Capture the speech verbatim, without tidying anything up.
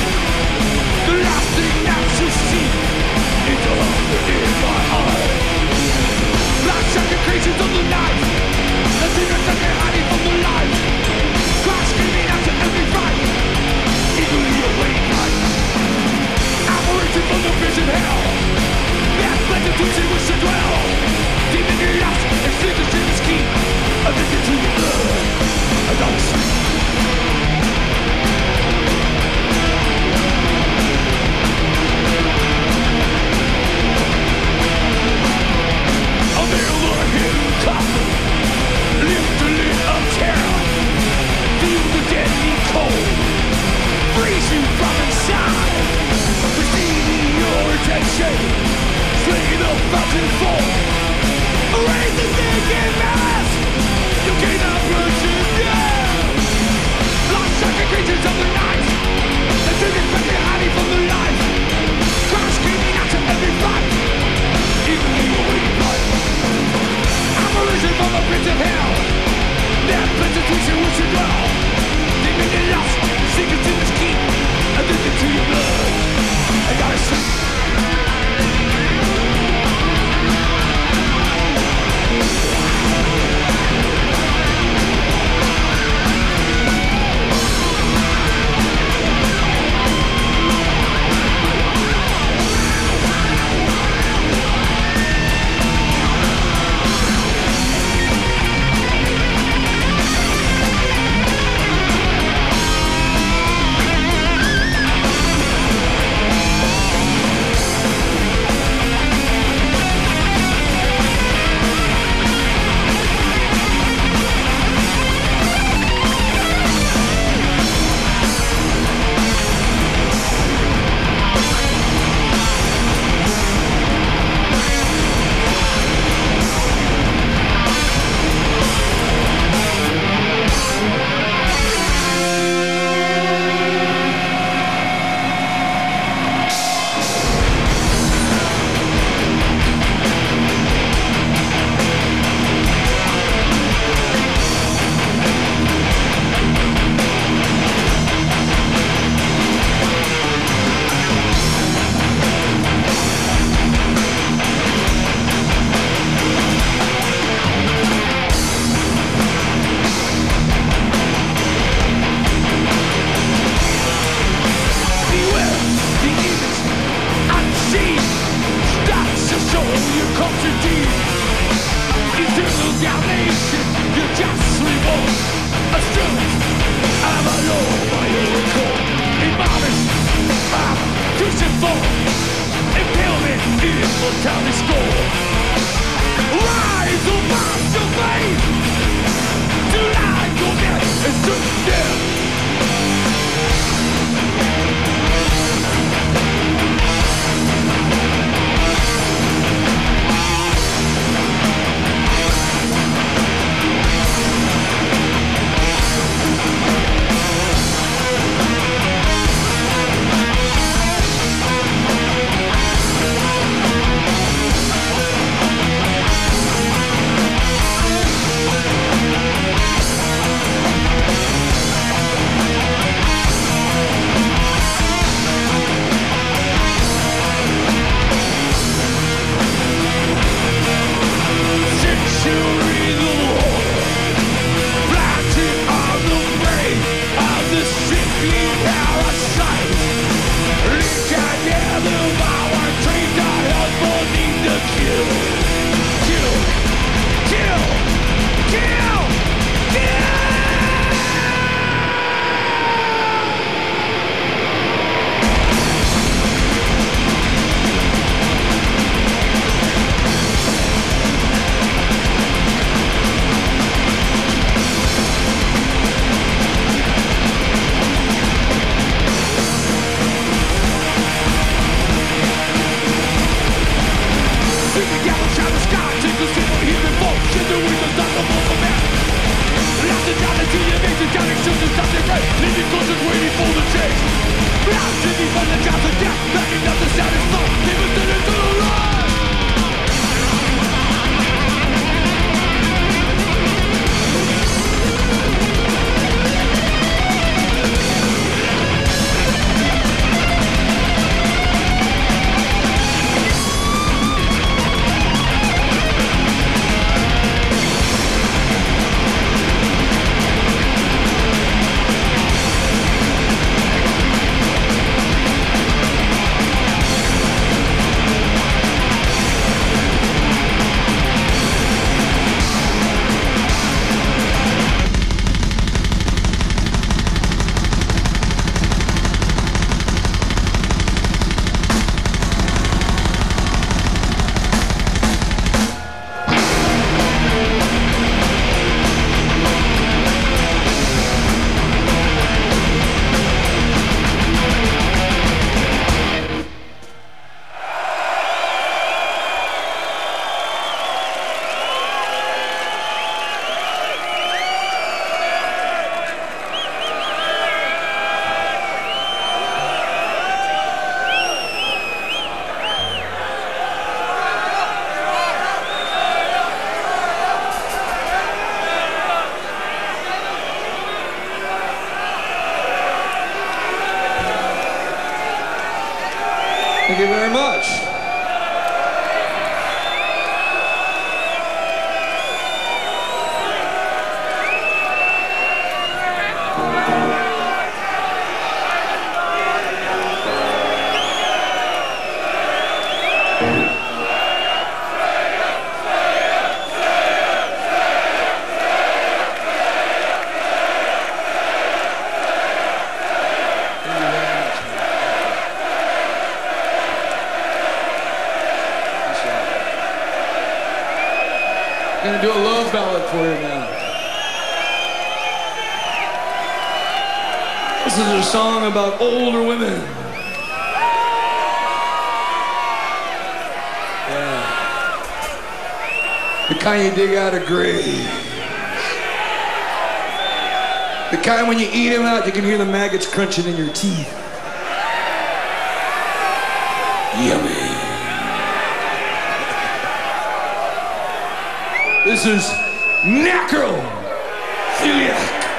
The last thing that you see is the hunger in my heart. Black shocking creatures of the night, the demons that are hiding from the light, cry screaming out to every fight, eagerly awaiting light. Apparition from the prison hell, that pleasant to see which to dwell. Demon in lust and secrets in his key, addicted to your blood, I don't sleep. Lift the lid of terror, feel the deadly cold, freeze you from inside, receiving your attention, slay the fountain fall, raise the thinking mass, you cannot rush it down. Lost shocking creatures of the night, the demons back hiding from the light, cry screaming out to every fight, eagerly awaiting life. Apparition from the pits of hell, that pleasant twitch in which you dwell. Demon in lust, secrets in his key, addicted to your blood, I gotta sleep. Thank you very much. I'm gonna do a love ballad for you now. This is a song about older women. Yeah. The kind you dig out of graves. The kind when you eat them out, you can hear the maggots crunching in your teeth. Yummy. This is necrophiliac.